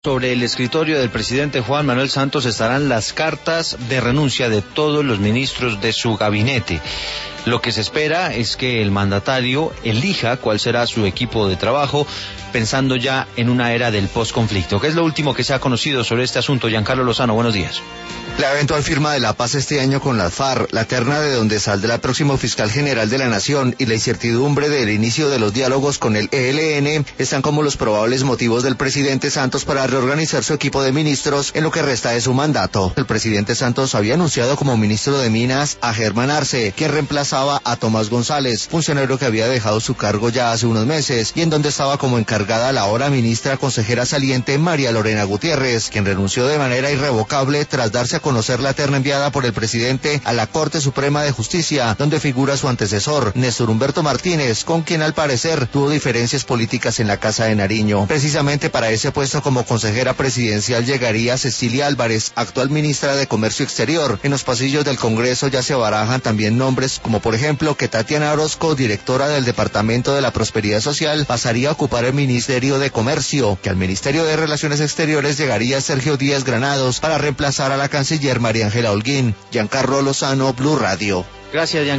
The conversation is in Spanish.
Sobre el escritorio del presidente Juan Manuel Santos estarán las cartas de renuncia de todos los ministros de su gabinete. Lo que se espera es que el mandatario elija cuál será su equipo de trabajo, pensando ya en una era del posconflicto. ¿Qué es lo último que se ha conocido sobre este asunto? Giancarlo Lozano, buenos días. La eventual firma de la paz este año con las FARC, la terna de donde saldrá el próximo fiscal general de la Nación y la incertidumbre del inicio de los diálogos con el ELN están como los probables motivos del presidente Santos para reorganizar su equipo de ministros en lo que resta de su mandato. El presidente Santos había anunciado como ministro de Minas a Germán Arce, quien reemplazaba a Tomás González, funcionario que había dejado su cargo ya hace unos meses y en donde estaba como encargada la ahora ministra consejera saliente María Lorena Gutiérrez, quien renunció de manera irrevocable tras darse a conocer la terna enviada por el presidente a la Corte Suprema de Justicia, donde figura su antecesor, Néstor Humberto Martínez, con quien al parecer tuvo diferencias políticas en la Casa de Nariño. Precisamente para ese puesto como consejera presidencial llegaría Cecilia Álvarez, actual ministra de Comercio Exterior. En los pasillos del Congreso ya se barajan también nombres como por ejemplo que Tatiana Orozco, directora del Departamento de la Prosperidad Social, pasaría a ocupar el Ministerio de Comercio, que al Ministerio de Relaciones Exteriores llegaría Sergio Díaz Granados para reemplazar a la canciller María Ángela Holguín. Giancarlo Lozano, Blue Radio. Gracias, Giancarlo.